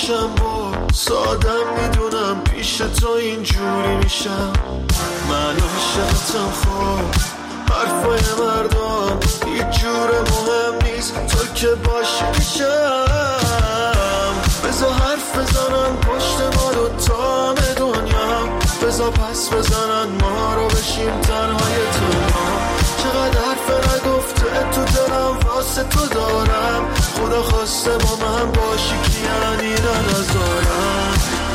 باشم با سادم میدونم پیش تو اینجوری میشم. من عاشقتم خب حرفای مردم هیچ جور مهم نیست، تو که باشی میشم. بذار حرف بزنن پشت ما دوتا دنیا، بذار پس بزنن ما رو بشیم تنهای تنها. چقدر حرف نگفته تو دلم واسه تو دارم، خدا خواسته با من باشی که یعنی نذارم.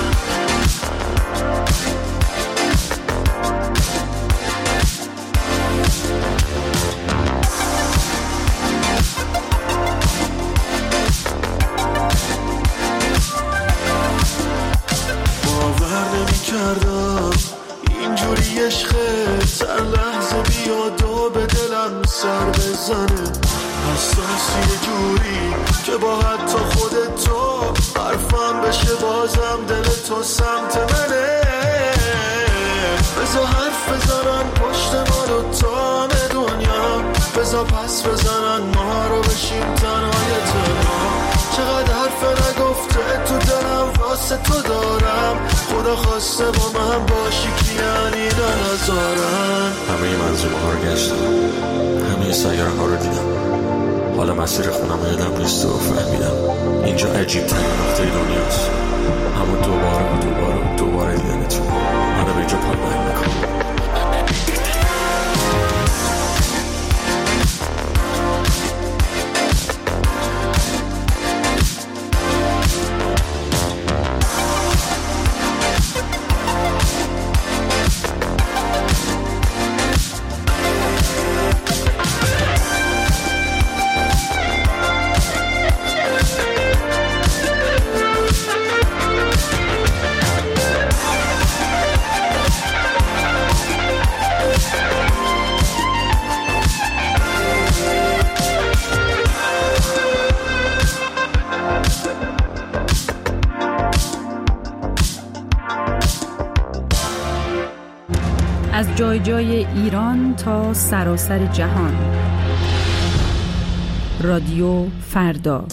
باور نمی کردم اینجوری عشقت هر لحظه بیاد و به دلم سر بزنه. حساسی یه جوری که با حتی خودت تو حرفم بشه بازم دل تو سمت منه. بذار حرف بزنن پشت ما دوتا دنیا، بذار پس بزنن ما رو بشیم تنهای تنها. چقدر حرف نگفته تو دلم واسه تو دارم، خدا خواسته با من باشی که یعنی نذارم. همه منظومه ها رو گشتم، همه سیاره ها رو دیدم، حالا مسیر خونم رو یادم نیست و فهمیدم اینجا عجیب ترین نقطه دنیاست. همون دوباره دیدنتون منو به اینجا پایین میکنم. از جای جای ایران تا سراسر جهان. رادیو فردا.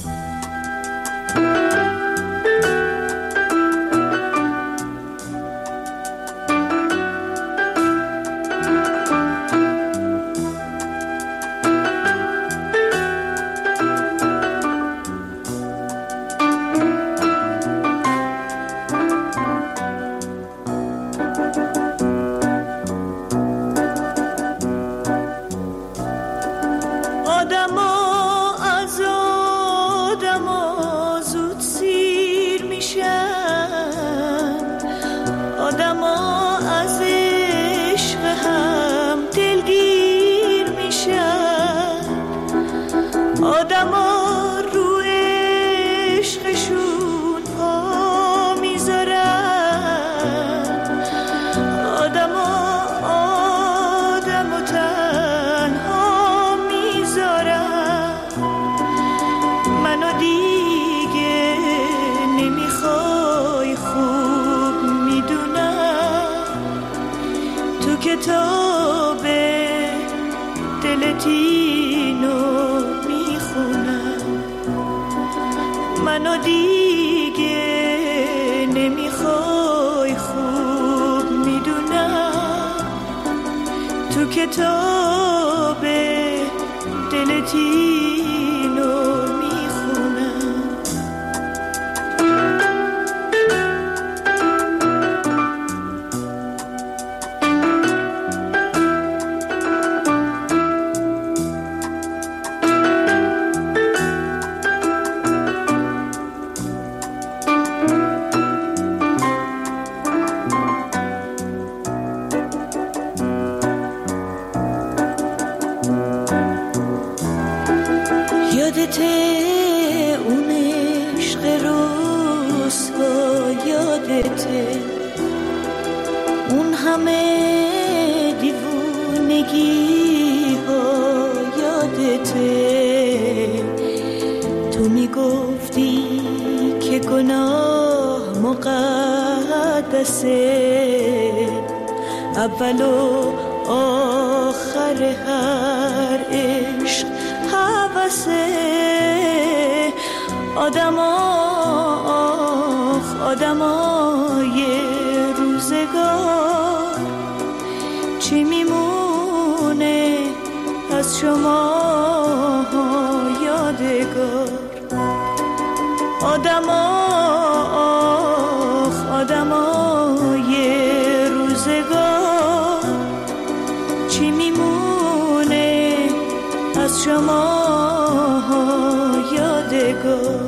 کتاب دلتینو میخونم، منو دیگه نمیخوای خوب میدونم. تو کتاب دلتینو میخونم. یادته اون عشق رسوا، یادته اون همه دیوونگی ها، یادته تو میگفتی که گناه مقدسه، اول و آخر هر عشق هوسه. آدما آدمای روزگار چی میمونه از شما یادگار؟ آدمای روزگار چی میمونه از شما یادگار؟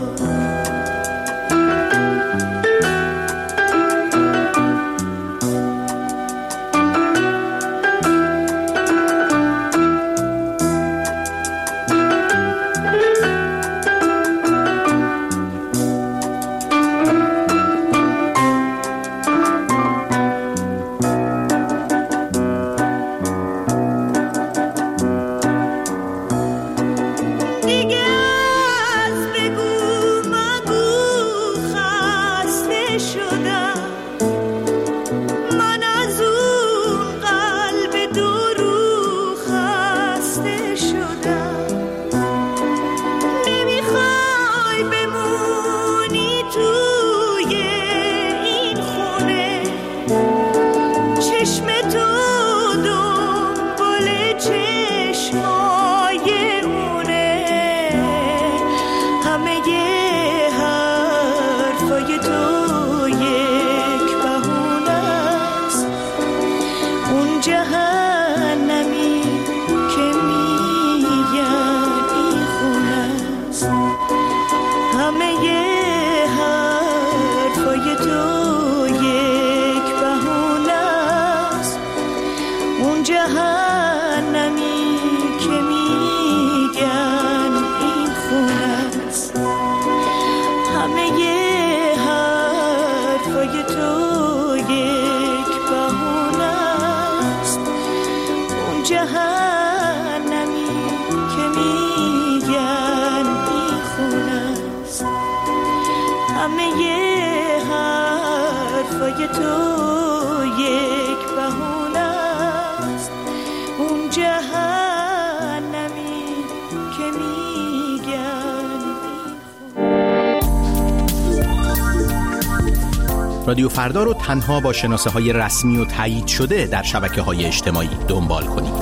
رادیو فردا رو تنها با شناسه‌های رسمی و تایید شده در شبکه‌های اجتماعی دنبال کنید.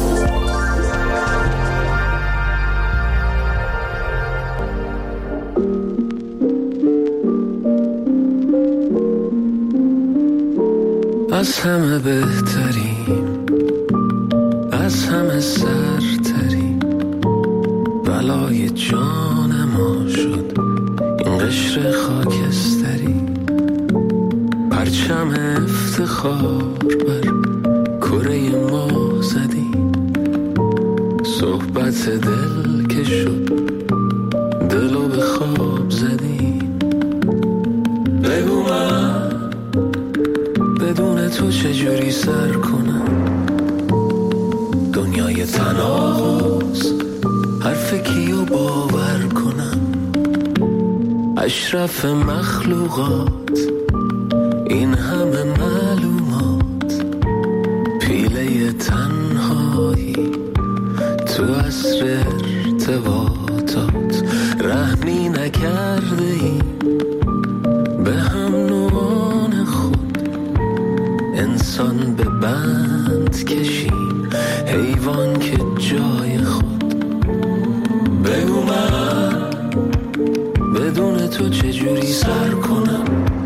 از همه بهتریم، از همه سرتریم، بلای جان ما شد این قشر خاکستری، پرچم افتخار بر کره ما زدیم، صحبت دل که شد دلو به خواب زدیم. بگو من بدون تو چجوری سر کنم دنیای تناقض، حرف کیو باور کنم؟ اشرف مخلوقات این همه معلومات، پیله تنهایی تو عصر ارتباطات، رحمی نکرده ایم به هم نوعان خود، انسان به بند کشیم حیوان که جای خود. بگو من بدون تو چجوری سر کنم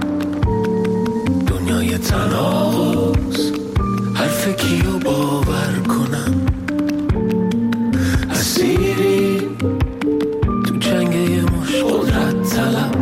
دنیای تناقض، حرف کیو باور کنم؟ اسیری تو جنگ یه مش قدرت طلب،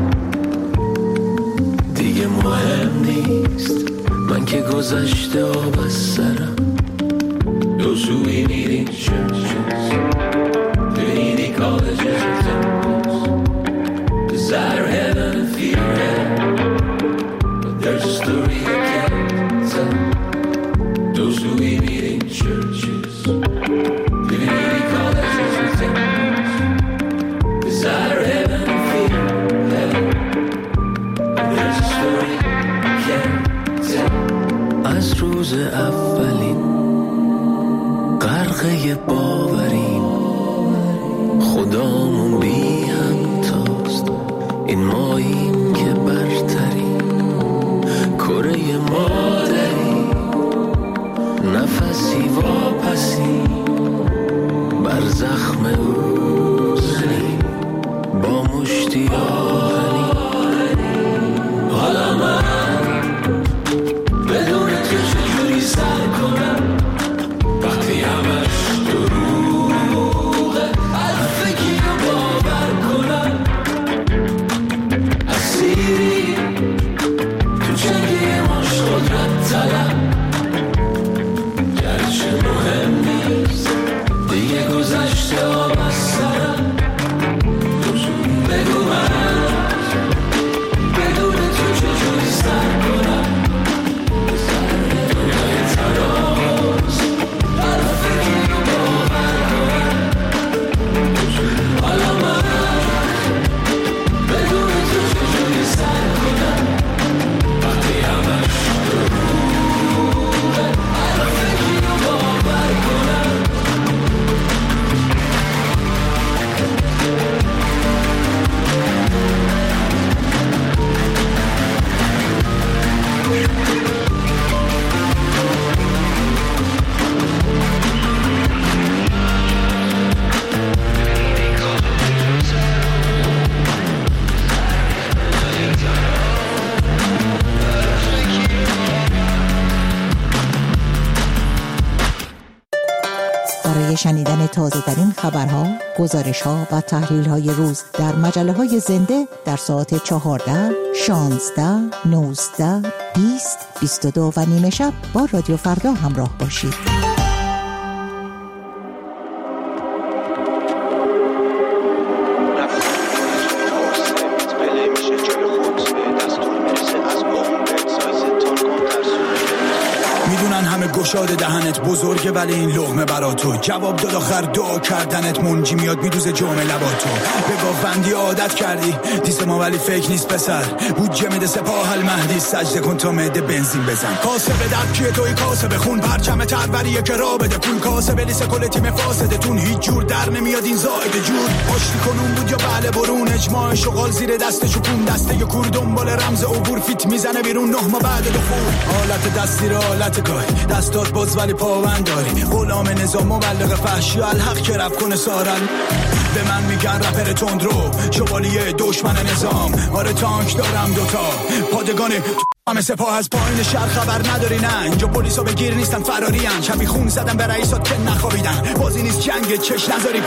دیگه مهم نیست من که گذشته آب از سرم. Those who we need in churches, community colleges and temples, desire heaven and fear hell, but there's a story I can't tell. Those who we meet in churches, community colleges and temples, desire heaven and fear hell, but there's a story I can't tell. از روز اولین غرقه باوریم، خدامون بی همتاست، این ماییم که برتریم، کره مادری، نفسی واپسی بر زخم او زنی با مشتی آهنی. حالا من بدون تو چجوری سر کنم وقتی همش دروغه، حرف کیو باور کنم؟ اسیری تو جنگی ماش قدرت طلب، گرچه مهم نیست دیگه گذشته آب از سرم. بگو من بدون تو چجوری سر کنم دنیای تراز، حرف کیو باور کنم؟ حالا من بدون تو چجوری سر کنم وقتی همش دروغه، حرف کیو باور کنم؟ برای شنیدن تازه‌ترین خبرها، گزارش‌ها و تحلیل‌های روز در مجله‌های زنده در ساعت 14، 16، 19، 20، 22 و نیمه شب با رادیو فردا همراه باشید. گشاد دهنت بزرگه ولی این لقمه برا تو، جواب داد آخر دعا کردنت منجی میاد میدوزه جام لبا تو. به گاوبندی عادت کردی دیس ما ولی فیک نیست پسر، بودجه میده سپاه المهدی، سجده کن تا معده بنزین بزن. کاسه به درد کیه توی کاسه بخون، پرچم تروریه که را بده پول، کاسه به لیس کل تیم فاسده تون هیچ جور در نمیاد این زائد جور. آشتی کنون بود یا بله برون، اجماع شغال زیر دست چکون، دسته ی کور دنبال رمز عبور، فیت میزنه بیرون 9 ماه بعد دخول. حالت دستی را حالت گاهی دستات باز ولی پاوند داری، غلام نظام مبلغ فحشی الحق که رب کنه سارن. به من میگن رپر تندرو، شوالیه دشمن نظام، آره تانک دارم دوتا پادگان همه سپاه از پایین شهر خبر نداری نه، اینجا پلیسا بگیر نیستن فراری ان، شبی خون زدن به رئیسات که نخوابیدن، بازی نیست جنگ چش نذاری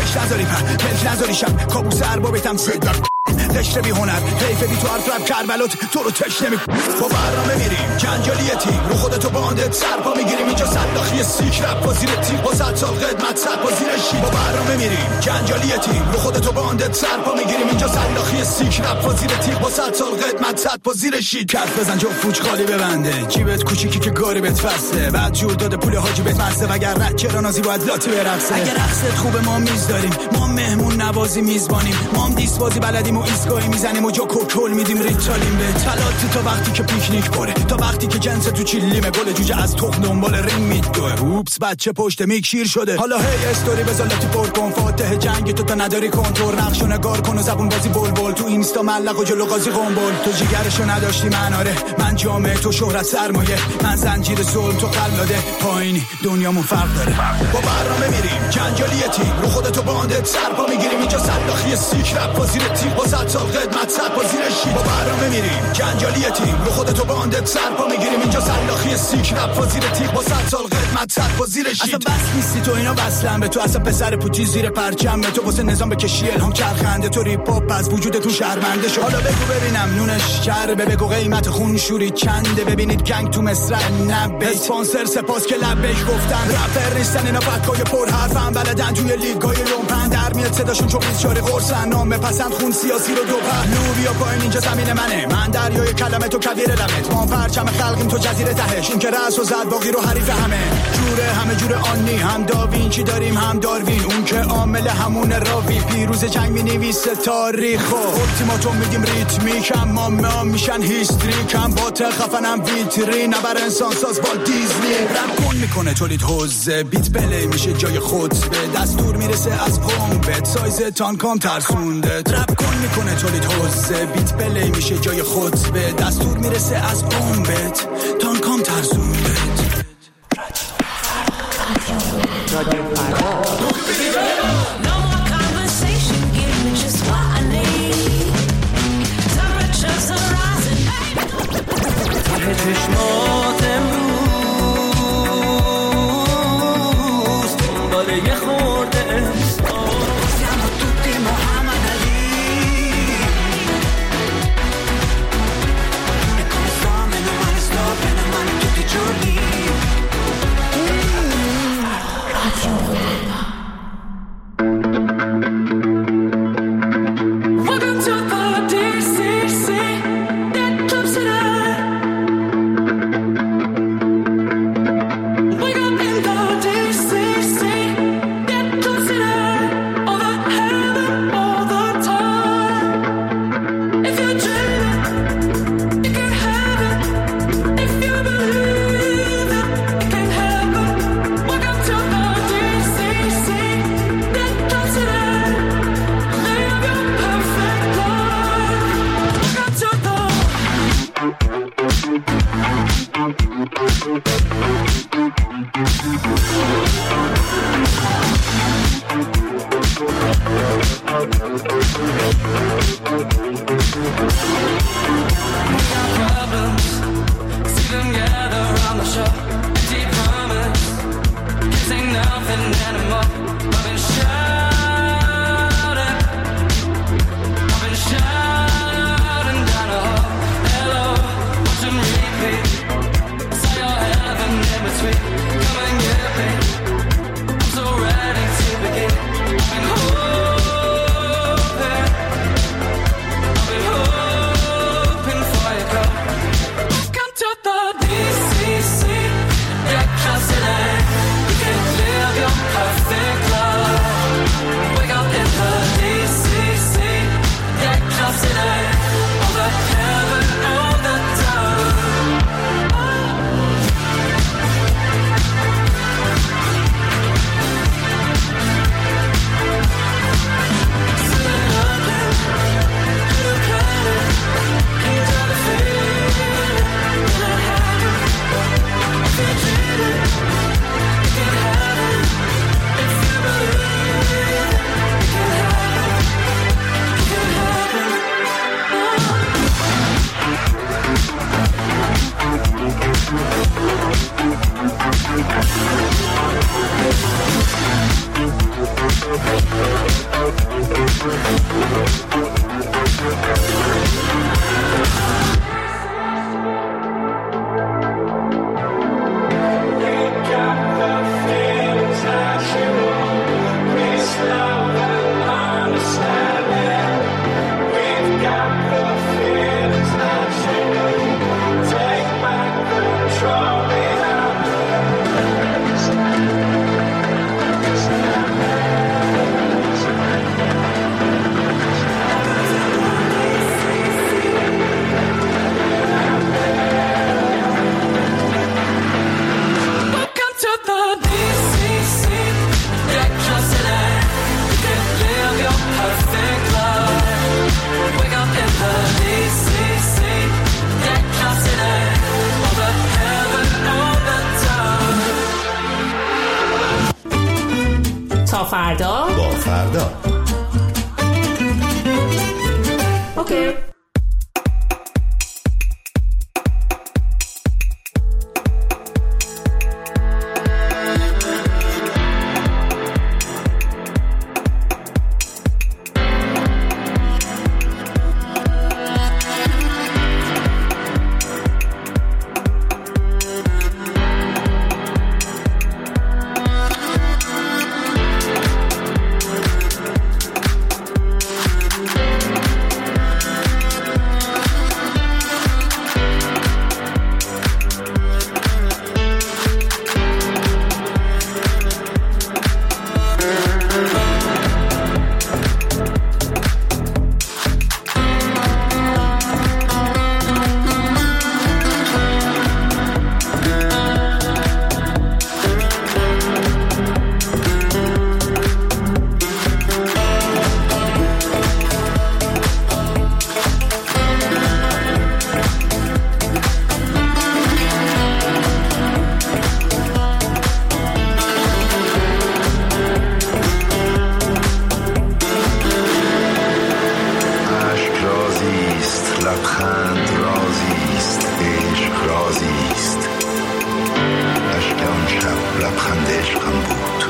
پر پلک نذاری شب کابوس اربابتم صدر قشر بی هنر، حیف بی تو حرف رب کربلات تو رو تش نمی. با برنامه میریم جنجالی تیم رو خودتو باندت سرپا میگیریم، اینجا صداخی سیک رب با زیر تیم با 100 سال قدمت سر با زیر شی. با برنامه میریم جنجالی تیم رو خودتو باندت سرپا میگیریم، اینجا صداخی سیک رب با زیر تیم با 100 سال قدمت سر با زیر شی. کف بزن جو فوج خالی ببنده، جیبت کوچیکی که گاری بهت فسته، بعد جور داده پول حاجی بهت مسته، وگرنه چرا نازی باید لاتی برقصه. اگه رقصت خوبه ما میز داریم، ما مهمون نوازی میزبانیم، ما هم دیس بازی بلدیم و ایستگاهی میزنیم و جا کوکل میدیم ریتالیم به طلاتی، تا وقتی که پیکنیک پره، تا وقتی که جنس تو چیلیمه، گل جوجه از تخم دنبال ریم میدوه. اوپس بچه پشت میک شیر شده، حالا هی استوری بزالتی پر کن، فاتح جنگ تو تا نداری کنترل، نقشو نگار کن و زبون بازی بلبل، تو اینستا ملق و جلو قاضی قنبل، تو جیگرشو نداشتی من آره، من جامعه تو شهرت سرمایه، من زنجیر ظلم تو قلاده، پایینی دنیامون فرق داره. با برنامه میریم جنجالی تیم رو خودتو باندت سرپا میگیریم، اینجا صداخی سیک رپ با زیر تیم با 100 سال قدمت سر با زیر شی. با برنامه میریم جنجالی تیم رو خودتو باندت سرپا میگیریم، اینجا صداخی سیک رپ با زیر تیم با 100 سال قدمت سر با زیر شی. اصلا بس نیستی تو اینا وصلن به تو، اصلا پسر پوتی زیر پرچم به تو، واسه نظام بکشی الهام چرخنده، تو ریپ هاپ از وجودتون شرمنده شد. حالا بگو ببینم نونش چربه، بگو قیمت خون شوری چنده، ببینید گنگ تو مصر نبه، اسپانسر سپاس که لبش گفتن، رپر نیستن اینا فکای پر حرفن، بلدن توی لیگای لومپن در میاد صداشون چون بیچاره قرصن، نام پسند خون سیاسی رو دو پهلو، بیا پایین اینجا زمین منه، من دریای کلمه تو کویر لبت، ما پرچم خلقیم تو جزیره تهش، این که رأس و زد باقی رو حریف همه جوره، همه جوره آنی، هم داوینچی داریم هم داروین، اون که عامل همون راوی، پیروز جنگ می‌نویسه تاریخو، التیماتوم میدیم ریتمیک، اما ما میشن هیستریک، هم بات خفنم ویترین، نبر انسان ساز با دیزنی، رپ کن میکنه تولید حوزه، بیت پلی میشه جای خطبه، دستور میرسه از قومبت، سایز تانکام ترسونده، رپ کن میکنه تولید حوزه، بیت پلی میشه جای خطبه، دستور میرسه از قومبت، چشمات امروز دنبال یه خورده siamo tutti Muhammad Ali e come sto meno male sto bene male tutti i giorni Radio Roma. Welcome to the DCC that clubs tonight. Wake up in the DCC that clubs tonight. All the heaven, all the time. If you're dreaming, you can have it. If you believe it, it can happen. Welcome to the DCC that clubs tonight. Live your perfect life. Welcome to the problems. See them gather around the shore. Empty promise. Can't say nothing anymore. I've been shouting. I've been shouting down the hall. Hello, watch them repeat. Saw your heaven in between. Come and get me. I'm so ready to begin. I've been hoping. I've been hoping for your call. Welcome to the DCC. Yeah, clubs today. You can live your perfect life. Wake up in the DCC. Yeah, clubs today. All the heaven, all the time. Welcome to the DCC. Yeah, clubs today. You can live your perfect life. Wake up in the DCC. Yeah, clubs today. All the heaven, all the time. تا فردا با فردا. اوکی. لبخند عشقم بود.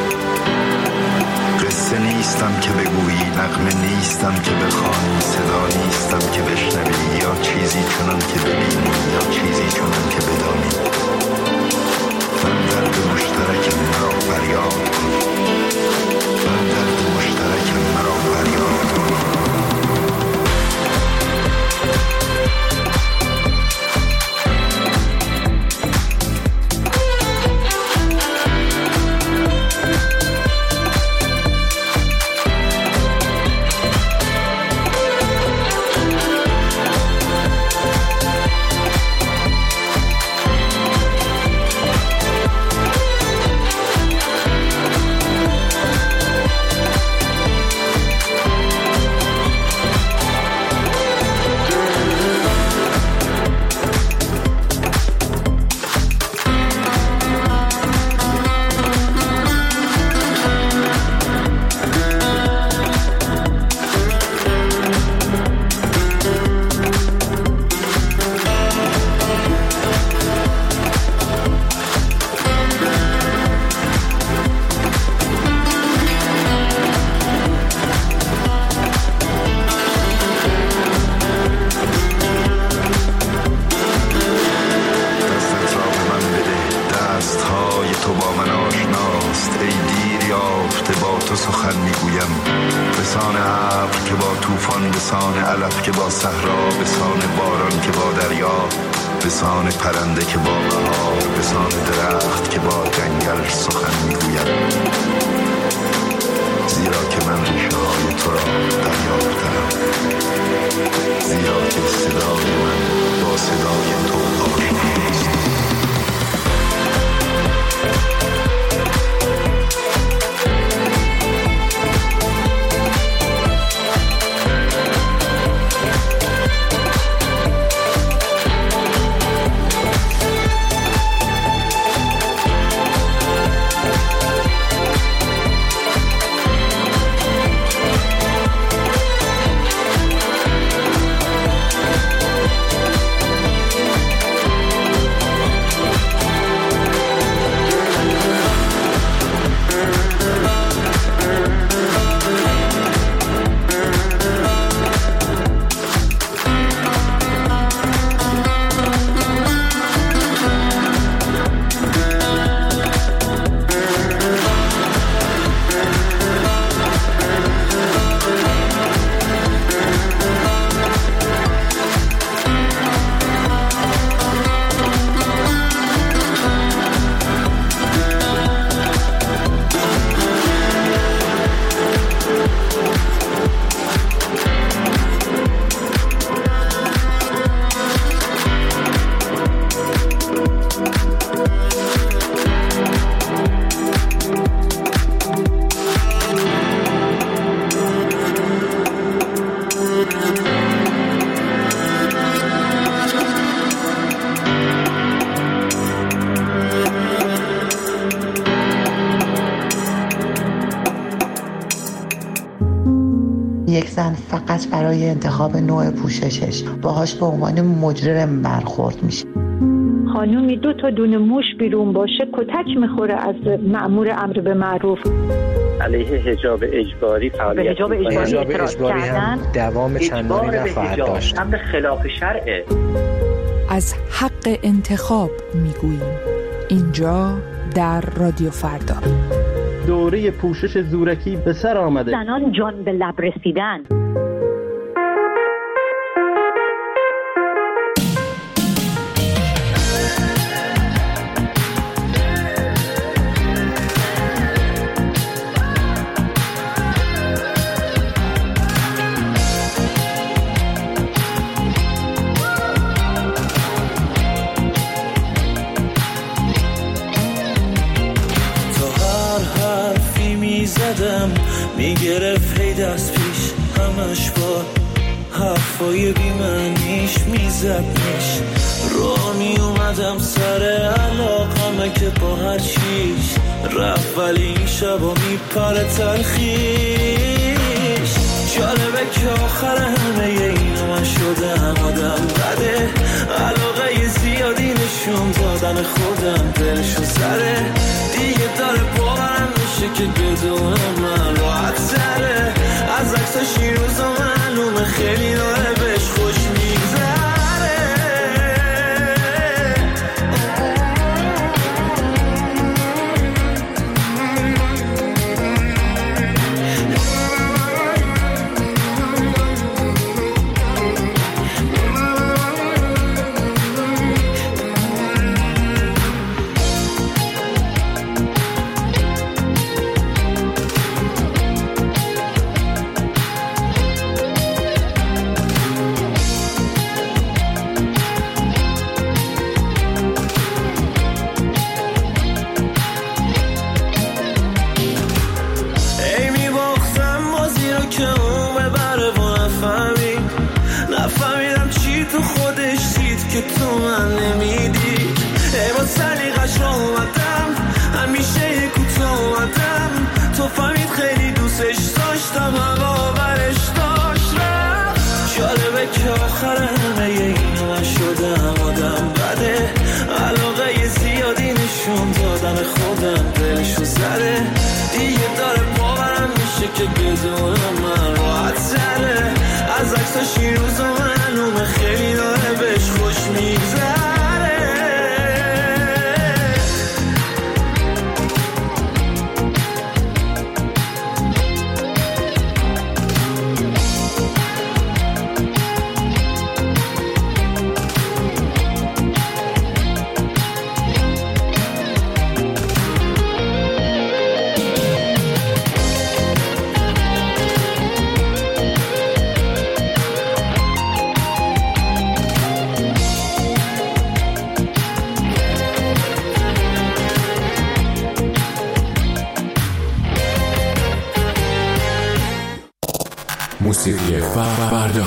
قصه نیستم که بگویی، نغمه نیستم که بخوانی، صدا نیستم که بشنوی، یا چیزی چنان که ببینی یا چیزی چنان که بدانی. من درد مشترکم مرا فریاد کن، من درد مشترکم مرا فریاد کن. یک زن فقط برای انتخاب نوع پوششش باهاش به عنوان مجرم برخورد میشه. خانومی 2 تا دونه موش بیرون باشه کتک میخوره از مأمور امر به معروف. علیه حجاب اجباری فعالیت به حجاب اجباری هم دوام چندانی نخواهد داشت. امر خلاف شرعه. از حق انتخاب میگوییم اینجا در رادیو فردا. دوره پوشش زورکی به سر آمده. زنان جان به لب رسیدن. میگرفت هی دست پیش همش با حرفای بیمعنیش میزدنش. راه میومدم سر علاقمه که با هر چیش رفت ولی این شبا میپره تلخیش. جالبه که آخر همه اینو من شدم آدم بده. علاقه زیادی نشون دادن خودم دلشو سره دیگه که بدون من راحت تره. از عکساش این روزا معلومه خیلی داره بهش خوش میگذره. که تو من نمیدی ای با سلیقش رو اومدم همیشه کوتاه اومدم تو فهمید خیلی دوستش داشتم هوا برش داشت رفت. جالبه که آخر همه اینو من شدم آدم بده علاقه زیادی نشون دادن خودم دلشو زده دیگه داره باورم میشه که بدون من راحت تره. از عکساش این روزا معلومه خیلی داره بهش خوش میگذره. موسیقی فردا.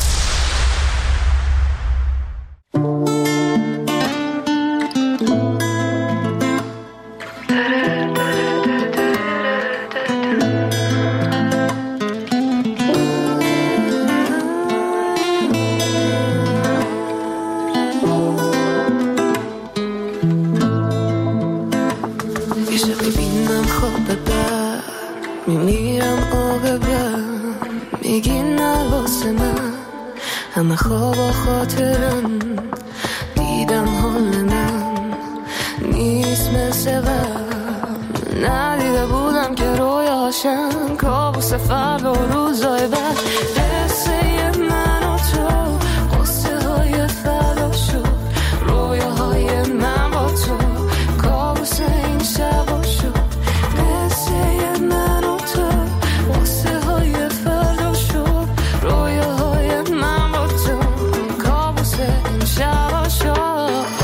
همه خواب و خاطرم دیدم حال من نیست مثل قبل ندیده بودم که رویاشم کابوس فردا و روزای بعد قصه من و تو قصه های فردا شد رویاهای من با تو کابوس این شب شد قصه من و تو قصه های فردا شد رویاهای من با تو کابوس این شب شد.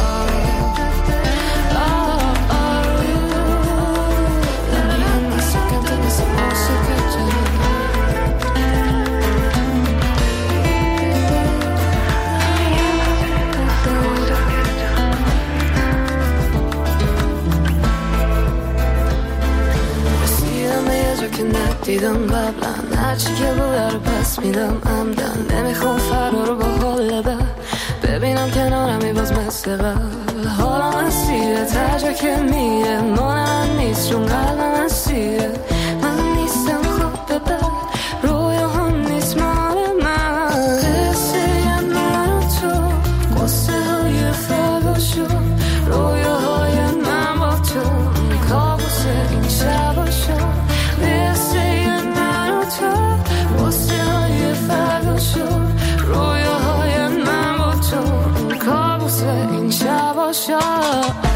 دیدم قبلا هرچی که بوده رو پس میدم عمدن نمیخوام فردا رو با حال بد ببینم کنارمی باز مثل قبل حالم اسیره تا جا که میره مانم نیست چون قلبم اسیره من نیستم خواب بد رویا هم نیست مال من قصه من و تو قصه های فردا شد رویاهای من با تو کابوس این شب شد رویاهای من با تو کابوس این شب شد.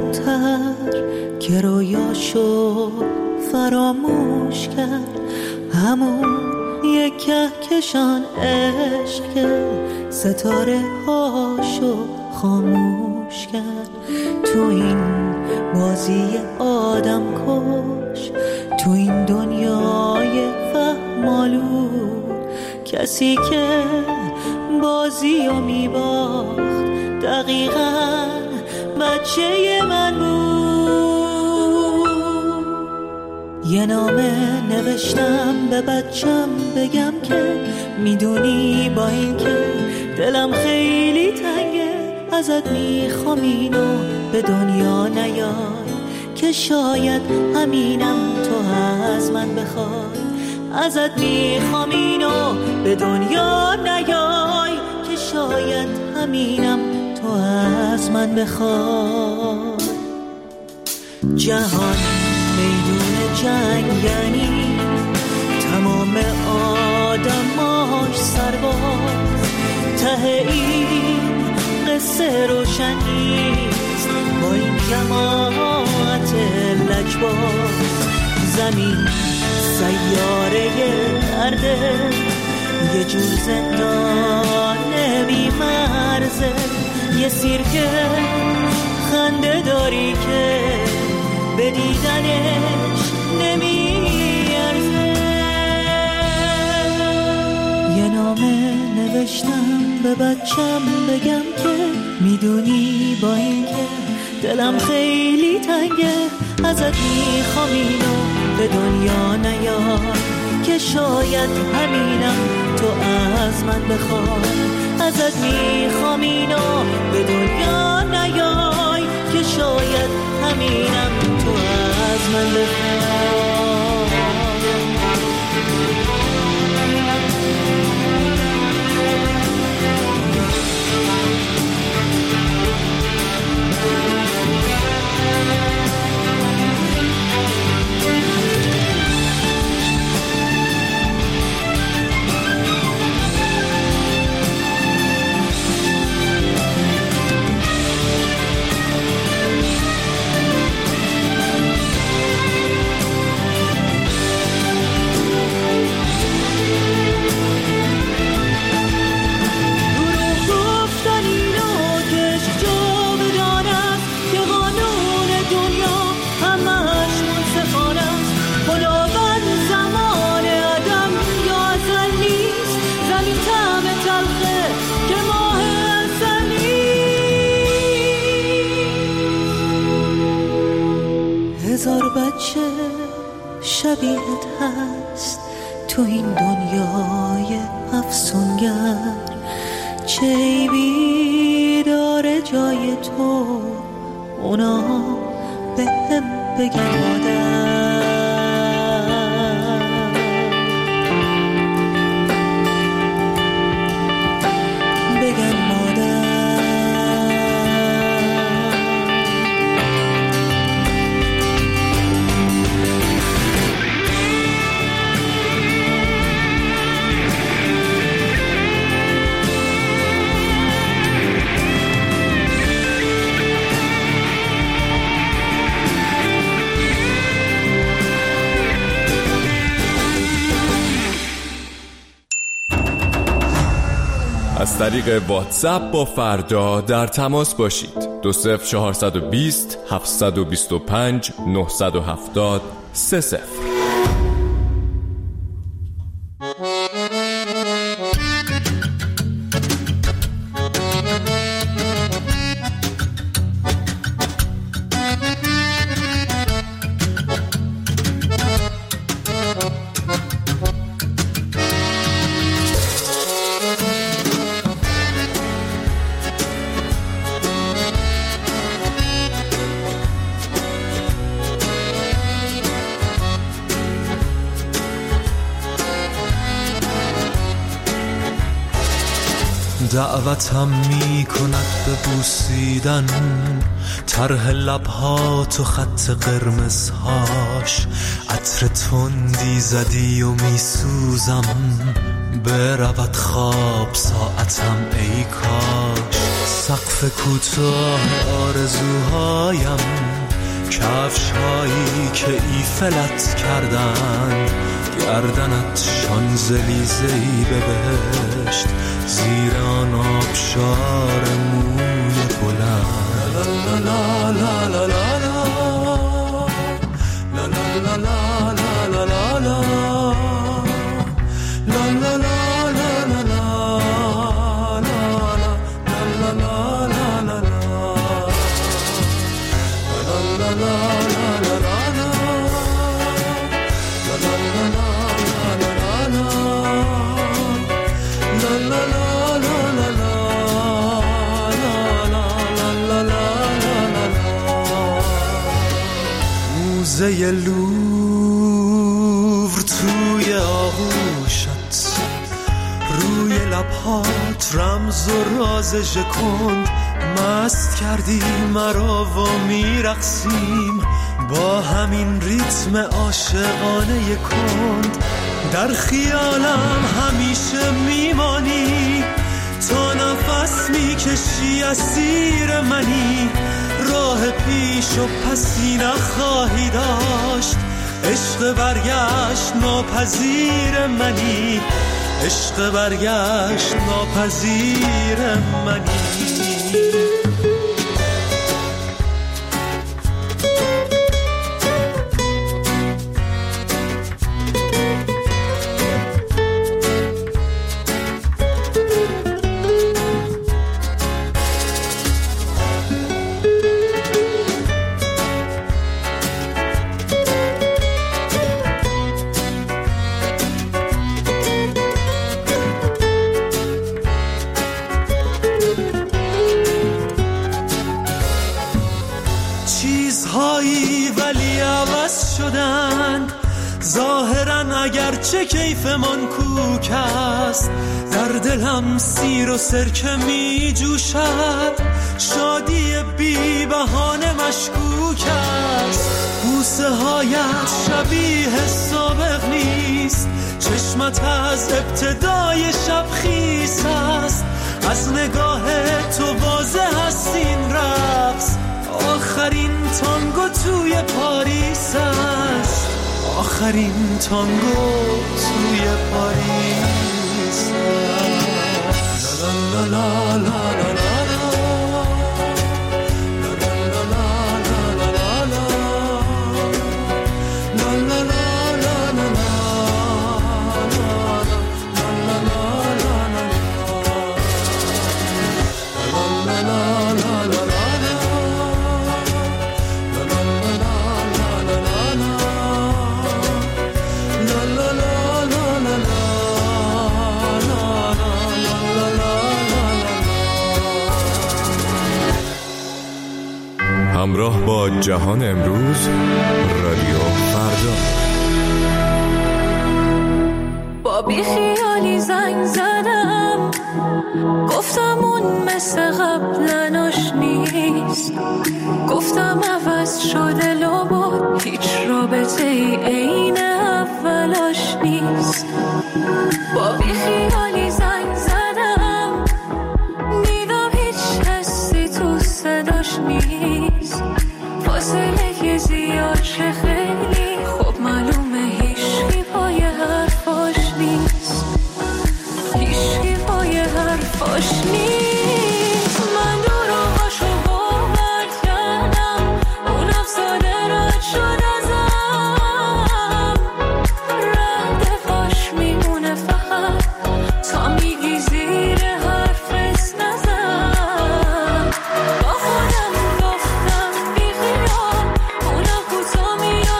کمتر که رویاشو فراموش کرد، همون یک کهکشان عشق که ستاره هاشو خاموش کرد. تو این بازی آدم کش، تو این دنیای فهمالود، کسی که بازی رو میباخت دقیقاً بچه من بود. یه نامه نوشتم به بچم بگم که میدونی با این که دلم خیلی تنگه، ازت میخوام اینو به دنیا نیای که شاید همینم تو از من بخوای. ازت میخوام اینو به دنیا نیای که شاید همینم تو از من بخوای. جهان میدون جنگ یعنی تمام آدماش سرباز، ته این قصه روشن نیست با این جماعت لجباز. زمین سیاره درده، یه جور زندان بی‌مرزه، یه سیرک خنده داری که به دیدنش نمیارزه. یه نامه نوشتم به بچم بگم که میدونی با این که دلم خیلی تنگه، ازت میخوام اینو به دنیا نیای که شاید همینم تو از من بخوای. ازت میخوام اینو به دنیا نیای که شاید همینم تو از من بخوای. هزار بچه شبیهت هست تو این دنیای افسونگر، چه بیداره جای تو اونا به هم بگن مادر. بگن مادر. از طریق واتساپ با فردا در تماس باشید. 20420 725 970 30. دعوتم می کند به بوسیدن، طرح لبهات و خط قرمزهاش، عطر تندی زدی و می سوزم، برود خواب ساعتم ای کاش. سقف کوتاه آرزوهایم، کفش‌هایی که ایفلت کردن، گردنت شانزلیزه‌ای به بهشت، زیر آن آبشار موی بلند. لا لا لا لا لا لا لا لا لا لا لا لا لا لا موزه لوور توی آغوشت، روی لبهات رمز و راز ژکند، مست کردی مرا و میرقصیم با همین ریتم عاشقانه کند. در خیالم همیشه میمانی، تا نفس میکشی اسیر منی، راه پیش و پسی نخواهی داشت، عشق برگشت ناپذیر منی، عشق برگشت ناپذیر منی. چه کیفمان کوک است، در دلم سیر و سرکه می جوشد، شادی بی بهانه مشکوک است. بوسه هایت شبیه سابق نیست، چشمت از ابتدای شب خیس است، از نگاه تو واضح است این رقص، آخرین تانگو توی پاریس است، آخرین تانگو توی پاریس. لا لا لا لا لا لا همراه با جهان امروز، رادیو فردا. با بی خیالی زنگ زدم، گفتم اون مثل قبل آشنیست، گفتم عوض شده لابد هیچ رابطه ای عین اولاش نیست. با بی خیالی زنگ زدم، دیدم هیچ حسی تو صداش نیست، فاصله که زیاد شه خیلی خوب معلومه، هیچی پای حرفاش نیست، هیچی پای حرفاش نیست. من دروغاشو باور کردم، اونم ساده رد شد ازم، ردفاش میمونه فقط تا میگی زیر حرفت نزن. با خودم گفتم بی خیال، اونم کوتا میاد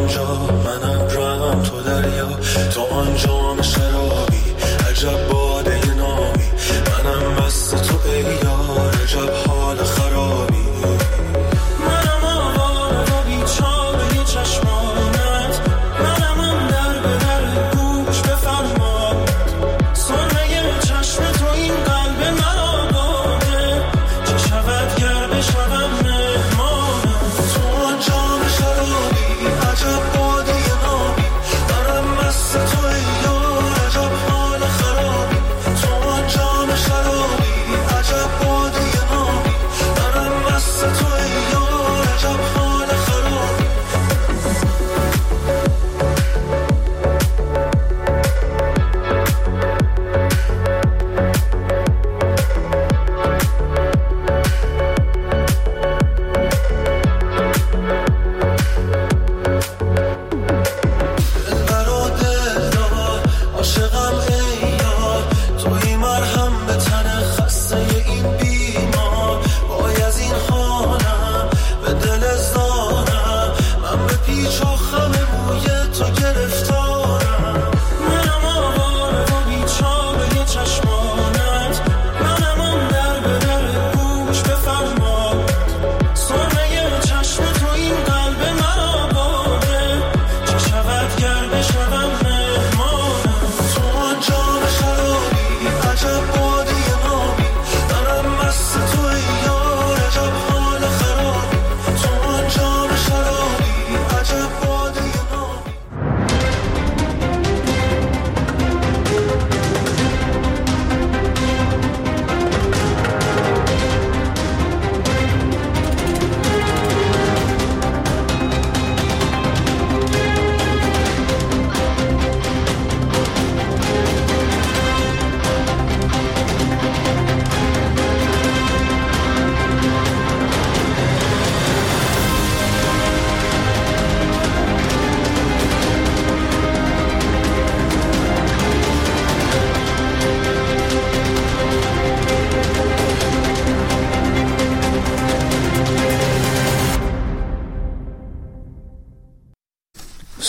اینجا، منم رم تو دریا، تو آنجا شرابی. عجب